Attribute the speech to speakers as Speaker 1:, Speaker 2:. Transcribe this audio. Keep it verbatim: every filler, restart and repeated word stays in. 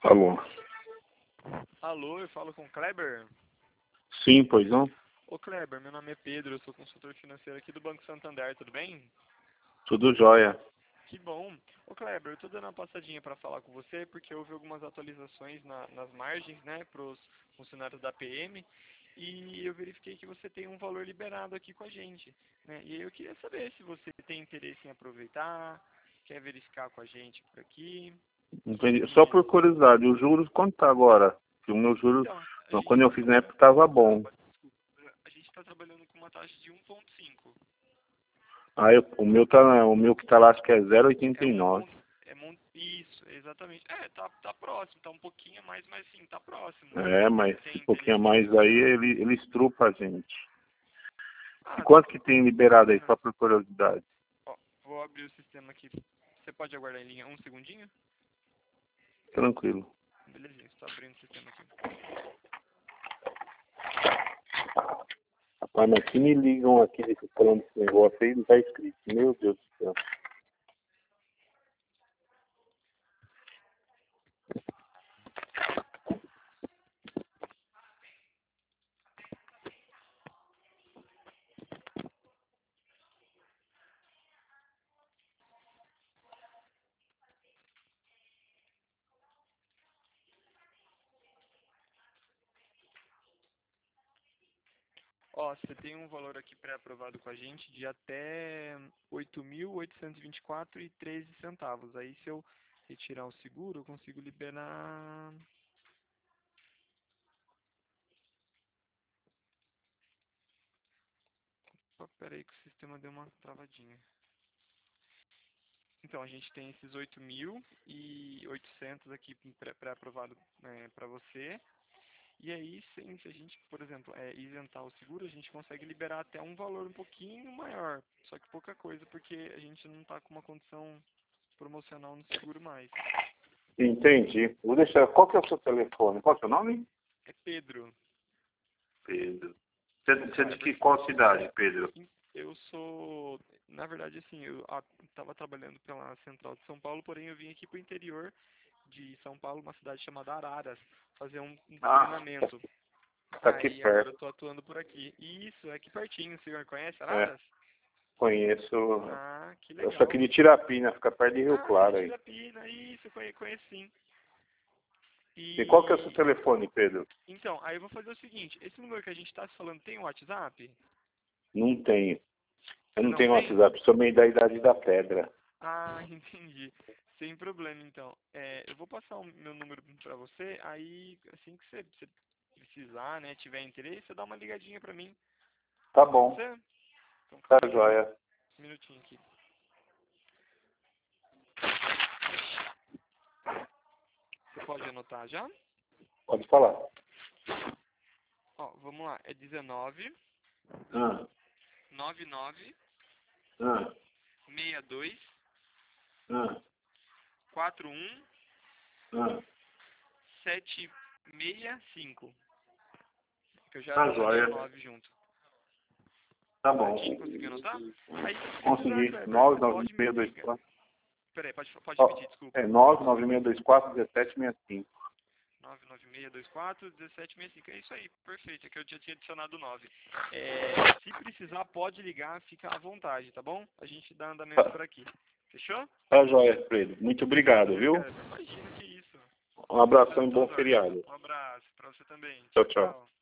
Speaker 1: Alô?
Speaker 2: Alô, eu falo com o Kleber?
Speaker 1: Sim, pois não?
Speaker 2: Ô Kleber, meu nome é Pedro, eu sou consultor financeiro aqui do Banco Santander, tudo bem?
Speaker 1: Tudo jóia.
Speaker 2: Que bom. Ô Kleber, eu tô dando uma passadinha para falar com você porque houve algumas atualizações na, nas margens, né, para os funcionários da P M, e eu verifiquei que você tem um valor liberado aqui com a gente, né? E aí eu queria saber se você tem interesse em aproveitar, quer verificar com a gente por aqui.
Speaker 1: Entendi.
Speaker 2: Me
Speaker 1: Só
Speaker 2: diz.
Speaker 1: por curiosidade, os juros quanto tá agora? Que o meu juros,
Speaker 2: Então, a
Speaker 1: não,
Speaker 2: gente
Speaker 1: quando eu
Speaker 2: está
Speaker 1: fiz na
Speaker 2: trabalhando,
Speaker 1: época tava bom.
Speaker 2: a gente está trabalhando com uma taxa de um ponto cinco.
Speaker 1: Aí eu- o meu tá, o meu que tá lá acho que é zero vírgula oitenta
Speaker 2: É
Speaker 1: e
Speaker 2: um
Speaker 1: nove.
Speaker 2: ponto. É mon- isso, exatamente. É, tá, tá próximo, tá um pouquinho a mais, mas sim, tá próximo.
Speaker 1: É, mas
Speaker 2: Tem
Speaker 1: esse pouquinho a
Speaker 2: interesse em
Speaker 1: mais aí,
Speaker 2: aproveitar?
Speaker 1: ele, ele estrupa a gente. E
Speaker 2: Ah,
Speaker 1: quanto que tem liberado aí,
Speaker 2: ah,
Speaker 1: só por curiosidade?
Speaker 2: ó, vou abrir o sistema aqui. Você pode aguardar em linha um segundinho?
Speaker 1: Tranquilo.
Speaker 2: Belezinha, estou abrindo o sistema aqui.
Speaker 1: Rapaz, mas que me ligam aqui desse falando desse negócio aí, não tá escrito. Meu Deus do céu.
Speaker 2: Ó, você tem um valor aqui pré-aprovado com a gente de até oito mil oitocentos e vinte e quatro reais e treze centavos. Aí se eu retirar o seguro, eu consigo liberar. Opa, pera aí que o sistema deu uma travadinha. Então, a gente tem esses oito mil e oitocentos aqui pré- pré-aprovado é, para você. E aí, sim, se a gente, por exemplo, é, isentar o seguro, a gente consegue liberar até um valor um pouquinho maior. Só que pouca coisa, porque a gente não está com uma condição promocional no seguro mais.
Speaker 1: Entendi. Vou deixar. Qual que é o seu telefone? Qual é o seu nome?
Speaker 2: É Pedro.
Speaker 1: Pedro. Você você é de que, qual cidade, Pedro?
Speaker 2: Eu sou, na verdade, assim, eu estava trabalhando pela Central de São Paulo, porém eu vim aqui para o interior de São Paulo, uma cidade chamada Araras, fazer um, um
Speaker 1: Ah,
Speaker 2: treinamento.
Speaker 1: tá aqui
Speaker 2: Aí agora eu
Speaker 1: perto.
Speaker 2: tô atuando por aqui. E isso, é aqui pertinho, o senhor conhece
Speaker 1: É,
Speaker 2: Araras?
Speaker 1: conheço.
Speaker 2: Ah, que
Speaker 1: Eu sou
Speaker 2: legal.
Speaker 1: aqui de Tirapina, fica perto de Rio
Speaker 2: Ah, de
Speaker 1: Claro aí.
Speaker 2: Tirapina, isso, conhe- conheço sim.
Speaker 1: E qual que é o seu
Speaker 2: E,
Speaker 1: telefone, Pedro?
Speaker 2: então, aí eu vou fazer o seguinte, esse número que a gente tá se falando tem um WhatsApp?
Speaker 1: Não tenho. Eu
Speaker 2: Você
Speaker 1: não
Speaker 2: não
Speaker 1: tenho
Speaker 2: tem?
Speaker 1: WhatsApp, sou meio da idade da pedra.
Speaker 2: Ah, entendi. Sem problema, então. É, eu vou passar o meu número pra você, aí assim que você, você precisar, né, tiver interesse, você dá uma ligadinha pra mim.
Speaker 1: Tá
Speaker 2: Pode
Speaker 1: bom,
Speaker 2: ser? Então
Speaker 1: tá
Speaker 2: calma aí,
Speaker 1: joia.
Speaker 2: um minutinho aqui. Você pode anotar já?
Speaker 1: Pode falar.
Speaker 2: Ó, vamos lá, é dezenove,
Speaker 1: Ah,
Speaker 2: noventa e nove,
Speaker 1: ah,
Speaker 2: sessenta e dois,
Speaker 1: ah,
Speaker 2: quarenta e um,
Speaker 1: ah.
Speaker 2: setecentos e sessenta e cinco. Que eu já
Speaker 1: Tá
Speaker 2: adicionei o
Speaker 1: joia.
Speaker 2: nove junto.
Speaker 1: Tá
Speaker 2: Aí,
Speaker 1: bom.
Speaker 2: conseguiu anotar? Aí, se precisar,
Speaker 1: Consegui.
Speaker 2: Kleber,
Speaker 1: nove
Speaker 2: você
Speaker 1: nove
Speaker 2: pode me
Speaker 1: seis dois
Speaker 2: ligar.
Speaker 1: quatro.
Speaker 2: Peraí, pode, pode
Speaker 1: Ó,
Speaker 2: repetir, desculpa.
Speaker 1: é nove nove seis dois quatro um sete seis cinco.
Speaker 2: nove nove seis dois quatro um sete seis cinco. É isso aí, perfeito. É que eu já tinha adicionado nove. É, se precisar, pode ligar, fica à vontade, tá bom? A gente dá andamento
Speaker 1: Tá,
Speaker 2: por aqui. Fechou?
Speaker 1: tá joia, Pedro. Muito obrigado,
Speaker 2: Beleza,
Speaker 1: viu?
Speaker 2: cara. Imagina que isso.
Speaker 1: Um abração
Speaker 2: Tudo,
Speaker 1: e bom
Speaker 2: tudo ótimo.
Speaker 1: feriado.
Speaker 2: Um abraço pra você também.
Speaker 1: Tchau,
Speaker 2: Tchau,
Speaker 1: tchau.
Speaker 2: tchau.